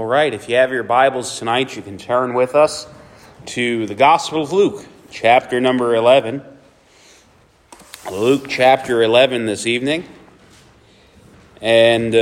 right, if you have your Bibles tonight, you can turn with us to the Gospel of Luke, chapter number 11. Luke chapter 11 this evening. And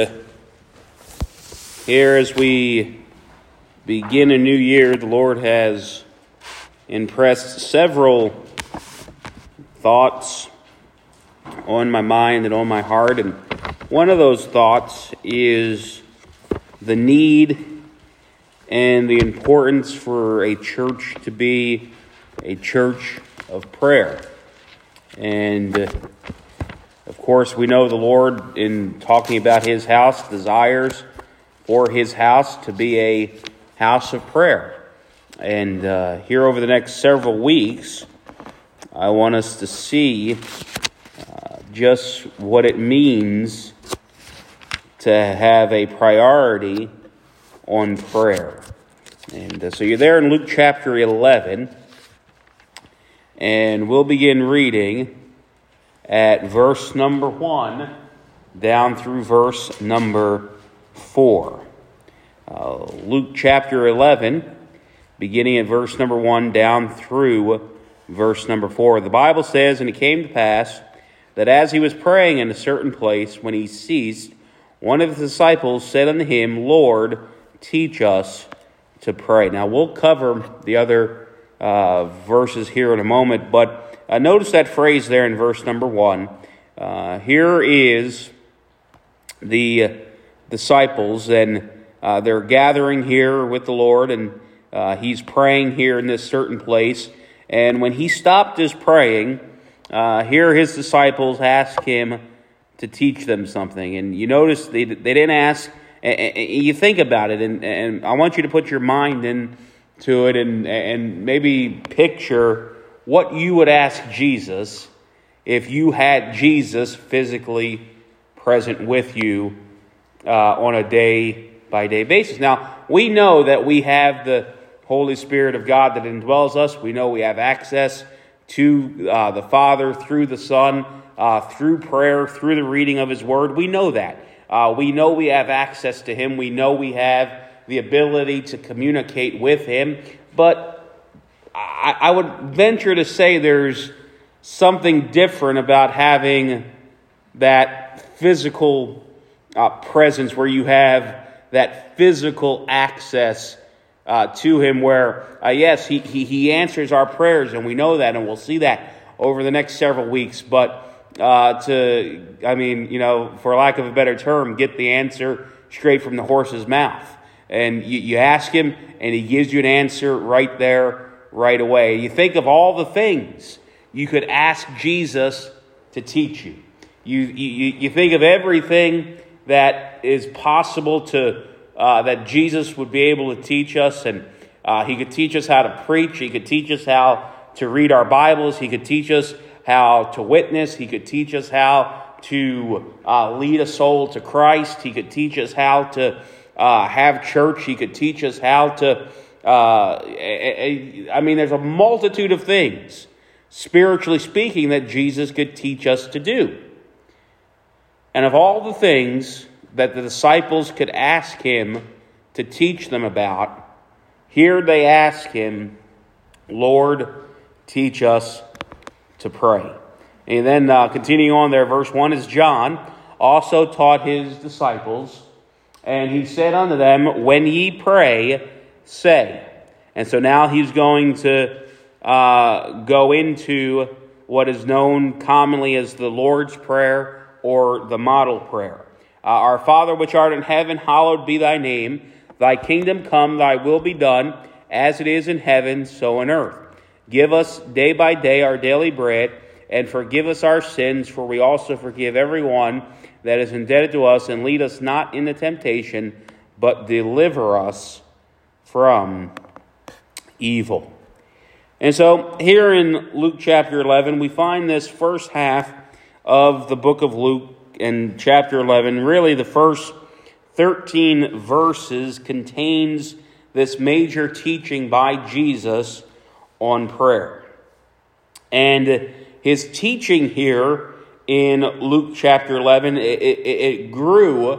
here as we begin a new year, the Lord has impressed several thoughts on my mind and on my heart. And one of those thoughts is the need and the importance for a church to be a church of prayer. And of course, we know the Lord, in talking about His house, desires for His house to be a house of prayer. And here over the next several weeks, I want us to see just what it means to have a priority on prayer. And so you're there in Luke chapter 11, and we'll begin reading at verse number 1 down through verse number 4. Luke chapter 11, beginning at verse number 1 down through verse number 4. The Bible says, "And it came to pass that as he was praying in a certain place, when he ceased, one of the disciples said unto him, Lord, teach us to pray." Now, we'll cover the other verses here in a moment, but notice that phrase there in verse number 1. Here is the disciples, and they're gathering here with the Lord, and he's praying here in this certain place. And when he stopped his praying, here his disciples ask him to teach them something. And you notice they didn't ask, you think about it, and I want you to put your mind into it and maybe picture what you would ask Jesus if you had Jesus physically present with you on a day-by-day basis. Now, we know that we have the Holy Spirit of God that indwells us. We know we have access to the Father through the Son, through prayer, through the reading of His Word. We know that. We know we have access to Him. We know we have the ability to communicate with Him. But I would venture to say there's something different about having that physical presence where you have that physical access to Him, where, yes, He answers our prayers, and we know that, and we'll see that over the next several weeks. But for lack of a better term, get the answer straight from the horse's mouth. And you ask Him, and He gives you an answer right there, right away. You think of all the things you could ask Jesus to teach you. You think of everything that is possible to that Jesus would be able to teach us. And He could teach us how to preach. He could teach us how to read our Bibles. He could teach us how to witness. He could teach us how to lead a soul to Christ. He could teach us how to have church. He could teach us how to, there's a multitude of things, spiritually speaking, that Jesus could teach us to do. And of all the things that the disciples could ask Him to teach them about, here they ask Him, Lord, teach us to pray. And then continuing on there, verse 1 is John also taught his disciples, and he said unto them, when ye pray, say. And so now he's going to go into what is known commonly as the Lord's Prayer or the model prayer. Our Father which art in heaven, hallowed be thy name. Thy kingdom come, thy will be done, as it is in heaven, so on earth. Give us day by day our daily bread, and forgive us our sins, for we also forgive everyone that is indebted to us, and lead us not into temptation, but deliver us from evil. And so here in Luke chapter 11, we find this first half of the book of Luke, and chapter 11, really the first 13 verses contains this major teaching by Jesus on prayer. And his teaching here in Luke chapter 11, it grew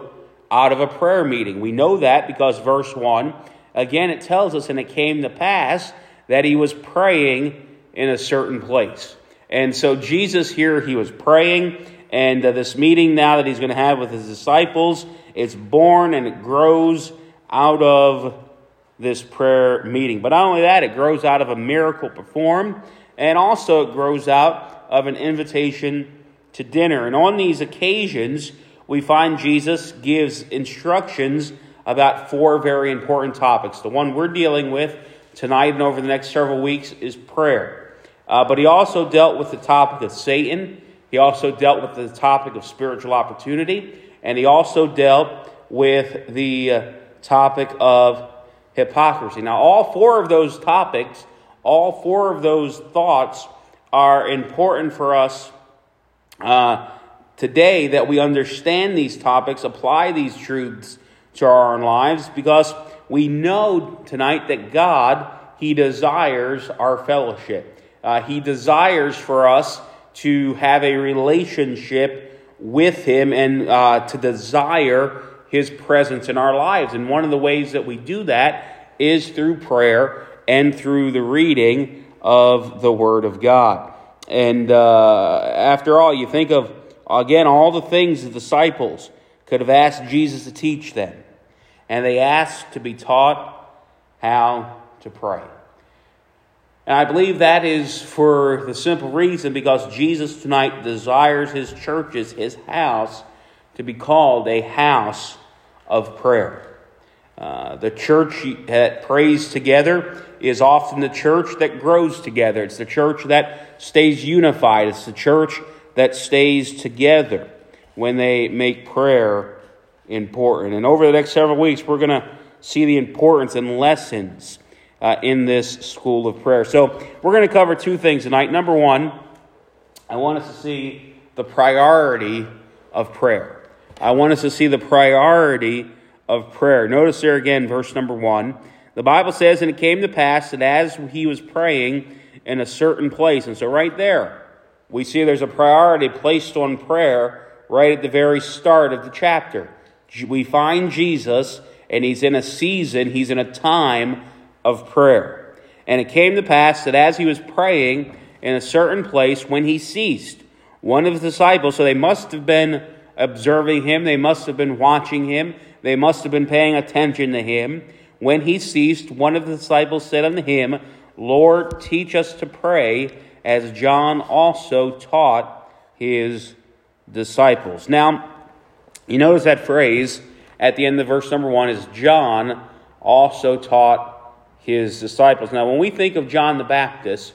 out of a prayer meeting. We know that because verse 1, again, it tells us, and it came to pass that he was praying in a certain place. And so Jesus here, he was praying, and this meeting now that he's going to have with his disciples, it's born and it grows out of this prayer meeting. But not only that, it grows out of a miracle performed, and also it grows out of an invitation to dinner. And on these occasions, we find Jesus gives instructions about 4 very important topics. The one we're dealing with tonight and over the next several weeks is prayer. But he also dealt with the topic of Satan. He also dealt with the topic of spiritual opportunity. And he also dealt with the topic of hypocrisy. Now, all 4 of those topics, all 4 of those thoughts are important for us today, that we understand these topics, apply these truths to our own lives, because we know tonight that God, he desires our fellowship. He desires for us to have a relationship with him and to desire his presence in our lives. And one of the ways that we do that is through prayer and through the reading of the Word of God. And after all, you think of, again, all the things the disciples could have asked Jesus to teach them. And they asked to be taught how to pray. And I believe that is for the simple reason because Jesus tonight desires his churches, his house, to be called a house of prayer. The church that prays together is often the church that grows together. It's the church that stays unified. It's the church that stays together when they make prayer important. And over the next several weeks, we're going to see the importance and lessons in this school of prayer. So we're going to cover 2 things tonight. Number 1, I want us to see the priority of prayer. I want us to see the priority of prayer. Notice there again, verse number 1. The Bible says, and it came to pass that as he was praying in a certain place. And so right there, we see there's a priority placed on prayer right at the very start of the chapter. We find Jesus, and he's in a season, he's in a time of prayer. And it came to pass that as he was praying in a certain place, when he ceased, one of his disciples, so they must have been observing him, they must have been watching him, they must have been paying attention to him. When he ceased, one of the disciples said unto him, Lord, teach us to pray, as John also taught his disciples. Now, you notice that phrase at the end of verse number 1 is John also taught his disciples. Now, when we think of John the Baptist,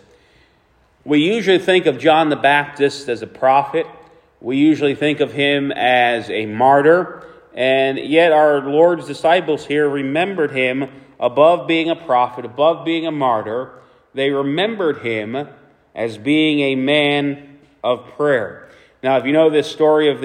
we usually think of John the Baptist as a prophet. We usually think of him as a martyr. And yet our Lord's disciples here remembered him above being a prophet, above being a martyr. They remembered him as being a man of prayer. Now, if you know this story of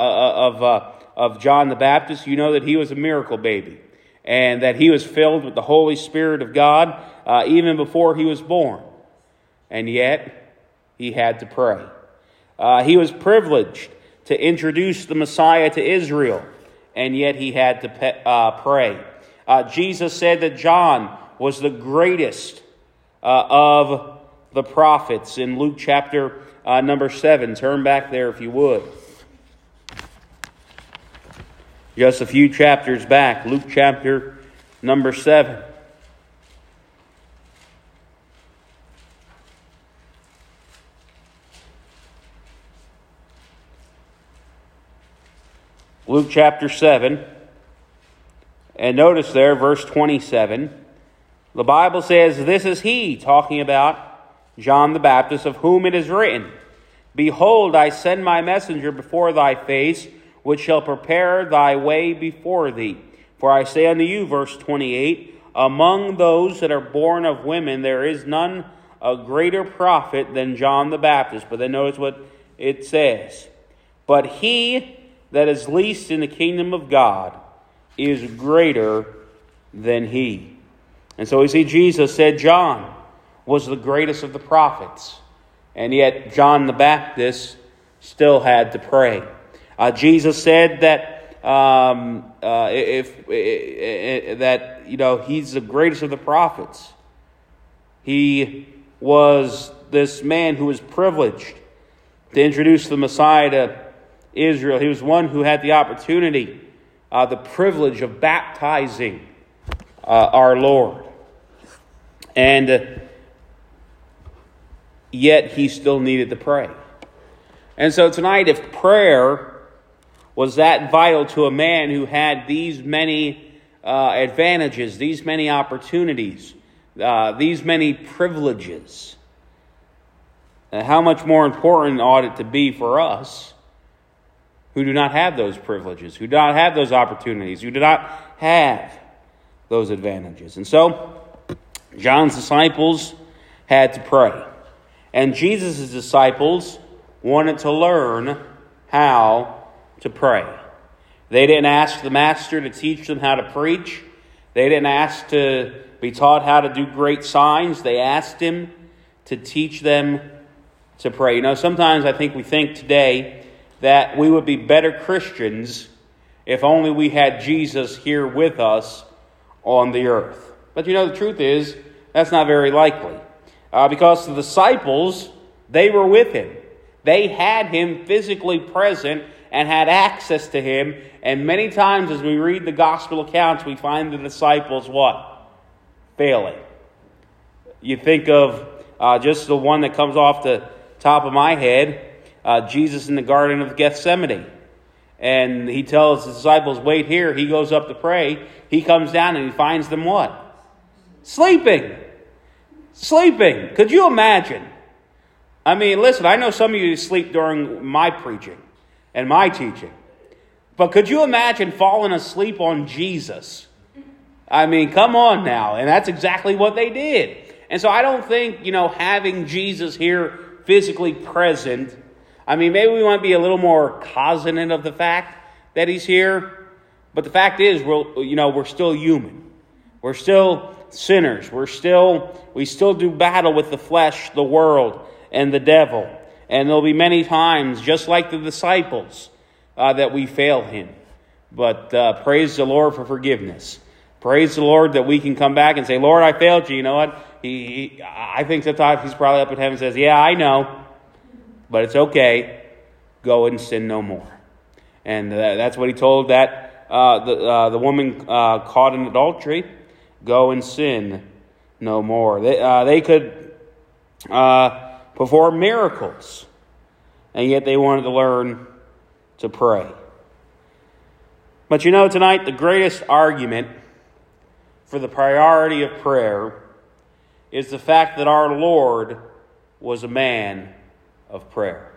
John the Baptist, you know that he was a miracle baby and that he was filled with the Holy Spirit of God even before he was born. And yet, he had to pray. He was privileged to introduce the Messiah to Israel, and yet he had to pray. Jesus said that John was the greatest of the prophets in Luke chapter number 7. Turn back there if you would. Just a few chapters back, Luke chapter number 7. Luke chapter 7, and notice there, verse 27, the Bible says, This is he, talking about John the Baptist, of whom it is written, Behold, I send my messenger before thy face, which shall prepare thy way before thee. For I say unto you, verse 28, Among those that are born of women, there is none a greater prophet than John the Baptist. But then notice what it says. But he that is least in the kingdom of God is greater than he. And so we see Jesus said John was the greatest of the prophets. And yet John the Baptist still had to pray. Jesus said that that he's the greatest of the prophets. He was this man who was privileged to introduce the Messiah to Israel. He was one who had the opportunity, the privilege of baptizing our Lord. And yet he still needed to pray. And so tonight, if prayer was that vital to a man who had these many advantages, these many opportunities, these many privileges, how much more important ought it to be for us who do not have those privileges, who do not have those opportunities, who do not have those advantages. And so, John's disciples had to pray. And Jesus' disciples wanted to learn how to pray. They didn't ask the master to teach them how to preach. They didn't ask to be taught how to do great signs. They asked him to teach them to pray. Sometimes I think we think today that we would be better Christians if only we had Jesus here with us on the earth. But the truth is, that's not very likely. Because the disciples, they were with him. They had him physically present and had access to him. And many times as we read the gospel accounts, we find the disciples what? Failing. You think of just the one that comes off the top of my head, Jesus in the Garden of Gethsemane. And he tells his disciples, wait here. He goes up to pray. He comes down and he finds them what? Sleeping. Could you imagine? I mean, listen, I know some of you sleep during my preaching and my teaching. But could you imagine falling asleep on Jesus? I mean, come on now. And that's exactly what they did. And so I don't think, having Jesus here physically present, I mean, maybe we want to be a little more cognizant of the fact that he's here. But the fact is, we're still human. We're still sinners. We still do battle with the flesh, the world, and the devil. And there'll be many times, just like the disciples, that we fail him. But praise the Lord for forgiveness. Praise the Lord that we can come back and say, Lord, I failed you. You know what? I think sometimes he's probably up in heaven and says, yeah, I know. But it's okay. Go and sin no more. And that's what he told the woman caught in adultery. Go and sin no more. They could perform miracles. And yet they wanted to learn to pray. But tonight the greatest argument for the priority of prayer is the fact that our Lord was a man of prayer.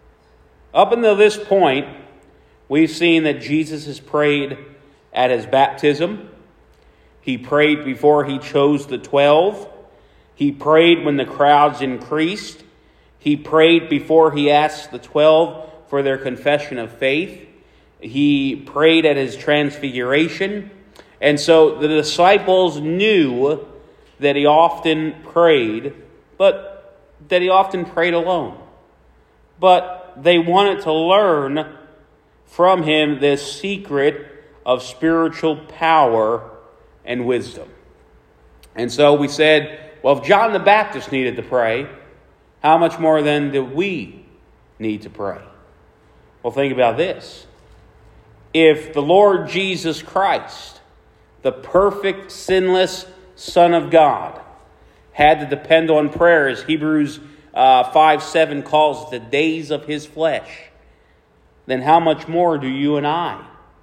Up until this point, we've seen that Jesus has prayed at his baptism. He prayed before he chose the 12. He prayed when the crowds increased. He prayed before he asked the 12 for their confession of faith. He prayed at his transfiguration. And so the disciples knew that he often prayed, but that he often prayed alone. But they wanted to learn from him this secret of spiritual power and wisdom. And so we said, well, if John the Baptist needed to pray, how much more then do we need to pray? Well, think about this. If the Lord Jesus Christ, the perfect, sinless Son of God, had to depend on prayer, as Hebrews 5:7 calls it, the days of his flesh, then how much more do you and I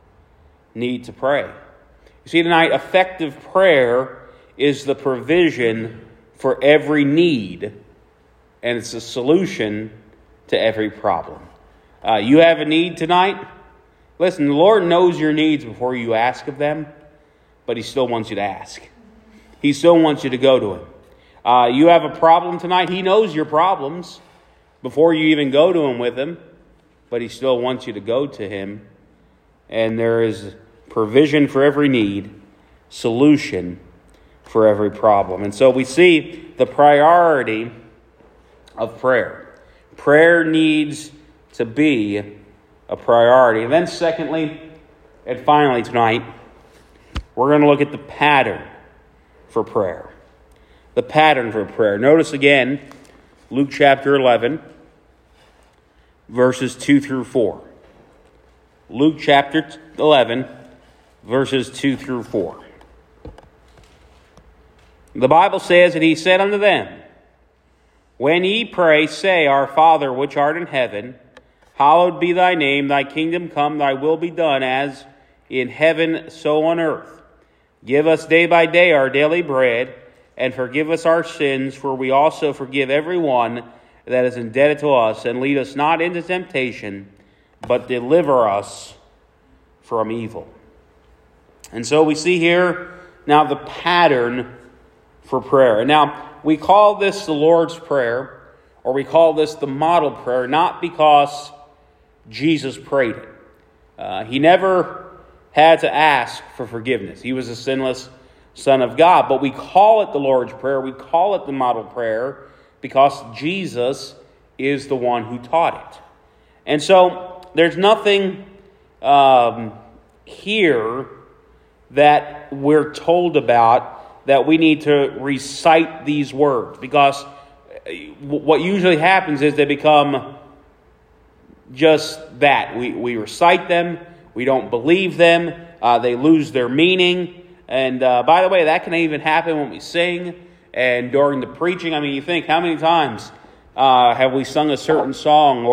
need to pray? You see, tonight, effective prayer is the provision for every need, and it's a solution to every problem. You have a need tonight? Listen, the Lord knows your needs before you ask of them, but he still wants you to ask. He still wants you to go to him. You have a problem tonight? He knows your problems before you even go to him with them, but he still wants you to go to him. And there is provision for every need, solution for every problem. And so we see the priority of prayer. Prayer needs to be a priority. And then secondly, And finally tonight, we're going to look at the pattern for prayer. The pattern for prayer. Notice again, Luke chapter 11, verses 2 through 4. Luke chapter 11, verses 2 through 4. The Bible says, "And he said unto them, When ye pray, say, Our Father which art in heaven, hallowed be thy name, thy kingdom come, thy will be done, as in heaven, so on earth. Give us day by day our daily bread, and forgive us our sins, for we also forgive every one that is indebted to us, and lead us not into temptation, but deliver us from evil." And so we see here now the pattern for prayer. And now we call this the Lord's Prayer, or we call this the model prayer, not because Jesus prayed it. He never had to ask for forgiveness. He was a sinless Son of God. But we call it the Lord's Prayer, we call it the model prayer, because Jesus is the one who taught it. And so there's nothing here that we're told about that we need to recite these words, because what usually happens is they become just that. We recite them, we don't believe them, they lose their meaning. And by the way, that can even happen when we sing and during the preaching. I mean, you think, how many times have we sung a certain song,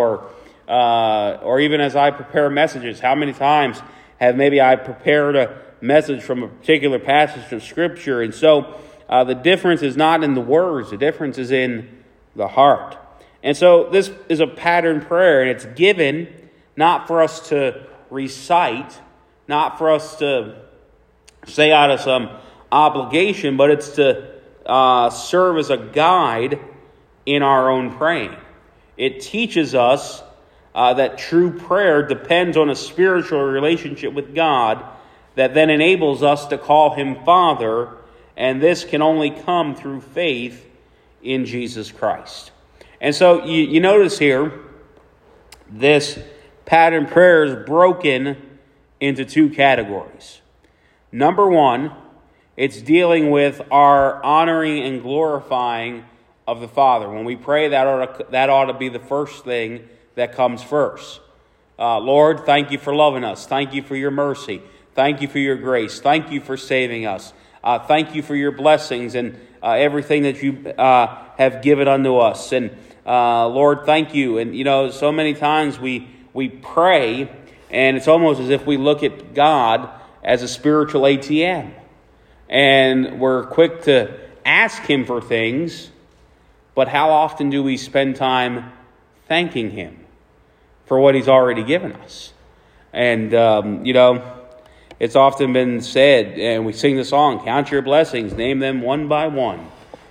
or even as I prepare messages, how many times have maybe I prepared a message from a particular passage of Scripture? And so the difference is not in the words, the difference is in the heart. And so this is a pattern prayer, and it's given not for us to recite, not for us to say out of some obligation, but it's to serve as a guide in our own praying. It teaches us that true prayer depends on a spiritual relationship with God that then enables us to call Him Father, and this can only come through faith in Jesus Christ. And so you notice here, this pattern prayer is broken into two categories. Number one, it's dealing with our honoring and glorifying of the Father. When we pray, that ought to be the first thing that comes first. Lord, thank you for loving us. Thank you for your mercy. Thank you for your grace. Thank you for saving us. Thank you for your blessings and everything that you have given unto us. And Lord, thank you. And so many times we pray, and it's almost as if we look at God as a spiritual ATM. And we're quick to ask Him for things, but how often do we spend time thanking Him for what He's already given us? And, it's often been said, and we sing the song, count your blessings, name them one by one.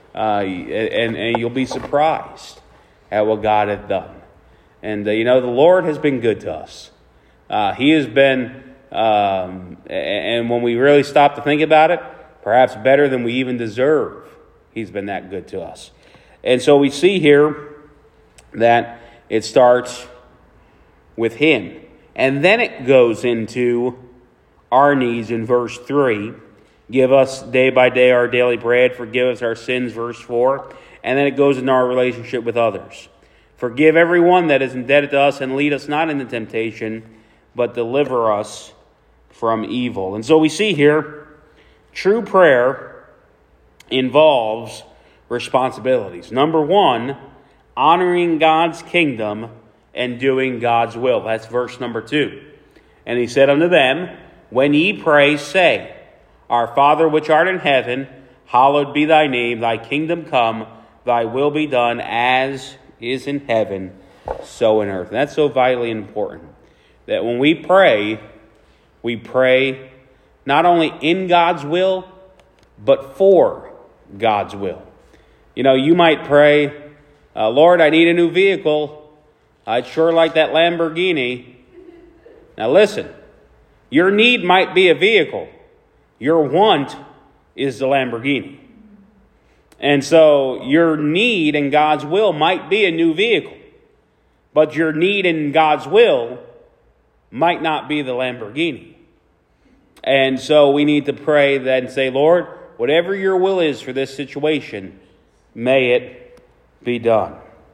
And you'll be surprised at what God hath done. And, the Lord has been good to us. He has been, and when we really stop to think about it, perhaps better than we even deserve. He's been that good to us. And so we see here that it starts with Him. And then it goes into our needs in verse 3. Give us day by day our daily bread. Forgive us our sins, verse 4. And then it goes into our relationship with others. Forgive everyone that is indebted to us, and lead us not into temptation, but deliver us from evil. And so we see here, true prayer involves responsibilities. Number one, honoring God's kingdom and doing God's will. That's verse number 2. And He said unto them, When ye pray, say, Our Father which art in heaven, hallowed be thy name, thy kingdom come, thy will be done, as is in heaven, so in earth. And that's so vitally important, that when we pray not only in God's will, but for God's will. You might pray, Lord, I need a new vehicle. I'd sure like that Lamborghini. Now listen, your need might be a vehicle. Your want is the Lamborghini. And so your need in God's will might be a new vehicle. But your need in God's will might not be the Lamborghini. And so we need to pray then, say, Lord, whatever your will is for this situation, may it be done.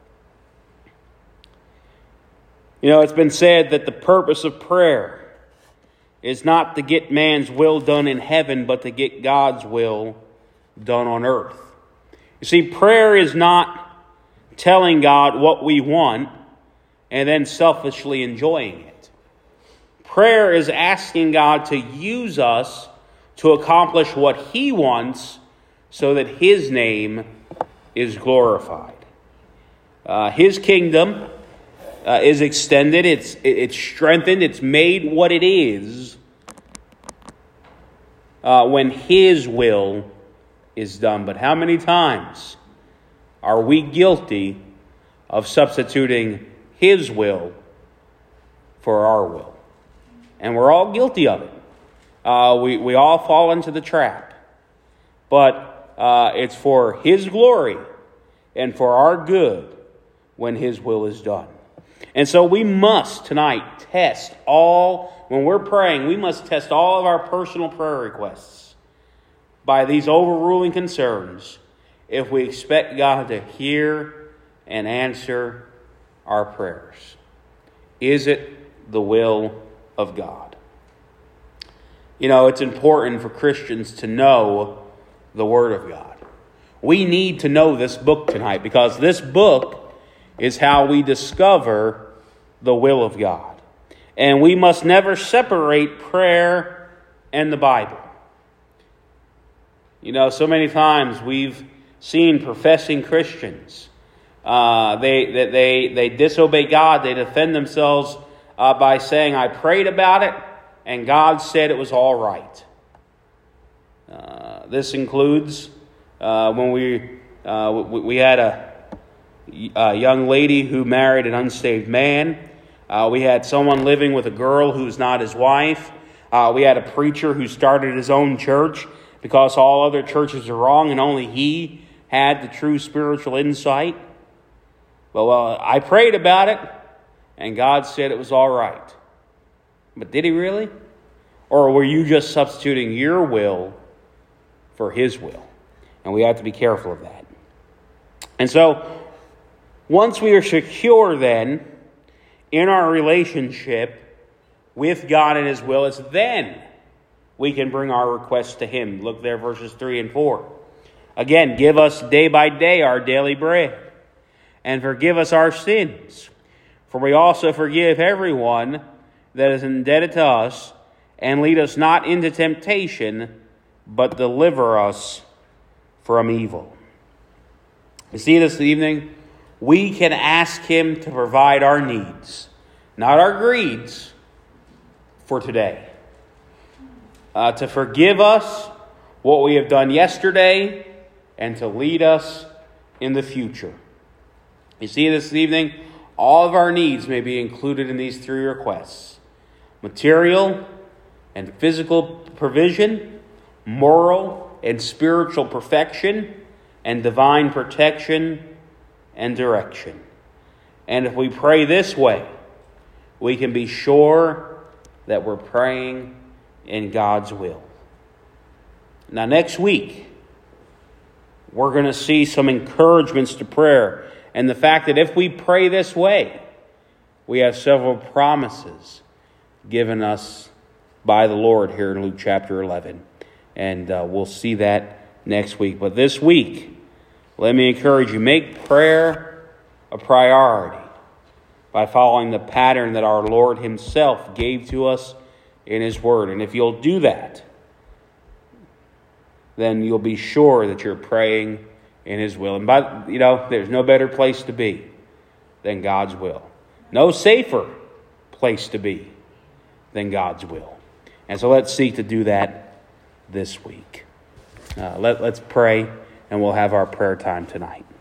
You know, it's been said that the purpose of prayer is not to get man's will done in heaven, but to get God's will done on earth. You see, prayer is not telling God what we want and then selfishly enjoying it. Prayer is asking God to use us to accomplish what He wants so that His name is glorified. His kingdom is extended, it's strengthened, it's made what it is when His will is done. But how many times are we guilty of substituting His will for our will? And we're all guilty of it. We all fall into the trap. But it's for His glory and for our good when His will is done. And so we must tonight when we're praying, we must test all of our personal prayer requests by these overruling concerns if we expect God to hear and answer our prayers. Is it the will of God? You know, it's important for Christians to know the Word of God. We need to know this book tonight because this book is how we discover the will of God. And we must never separate prayer and the Bible. You know, so many times we've seen professing Christians. They disobey God. They defend themselves by saying, I prayed about it, and God said it was all right. This includes when we had a young lady who married an unsaved man. We had someone living with a girl who's not his wife. We had a preacher who started his own church because all other churches are wrong and only he had the true spiritual insight. Well, I prayed about it, and God said it was all right. But did He really? Or were you just substituting your will for His will? And we have to be careful of that. And so, once we are secure then in our relationship with God and His will, it's then we can bring our requests to Him. Look there, verses 3 and 4. Again, give us day by day our daily bread, and forgive us our sins. For we also forgive everyone that is indebted to us, and lead us not into temptation, but deliver us from evil. You see, this evening, we can ask Him to provide our needs, not our greeds, for today. To forgive us what we have done yesterday, and to lead us in the future. You see, this evening, all of our needs may be included in these three requests: material and physical provision, moral and spiritual perfection, and divine protection and direction. And if we pray this way, we can be sure that we're praying in God's will. Now, next week, we're going to see some encouragements to prayer and the fact that if we pray this way, we have several promises given us by the Lord here in Luke chapter 11. And we'll see that next week. But this week, let me encourage you, make prayer a priority by following the pattern that our Lord Himself gave to us in His Word. And if you'll do that, then you'll be sure that you're praying in His will. And there's no better place to be than God's will. No safer place to be than God's will. And so let's seek to do that this week. Let's pray, and we'll have our prayer time tonight.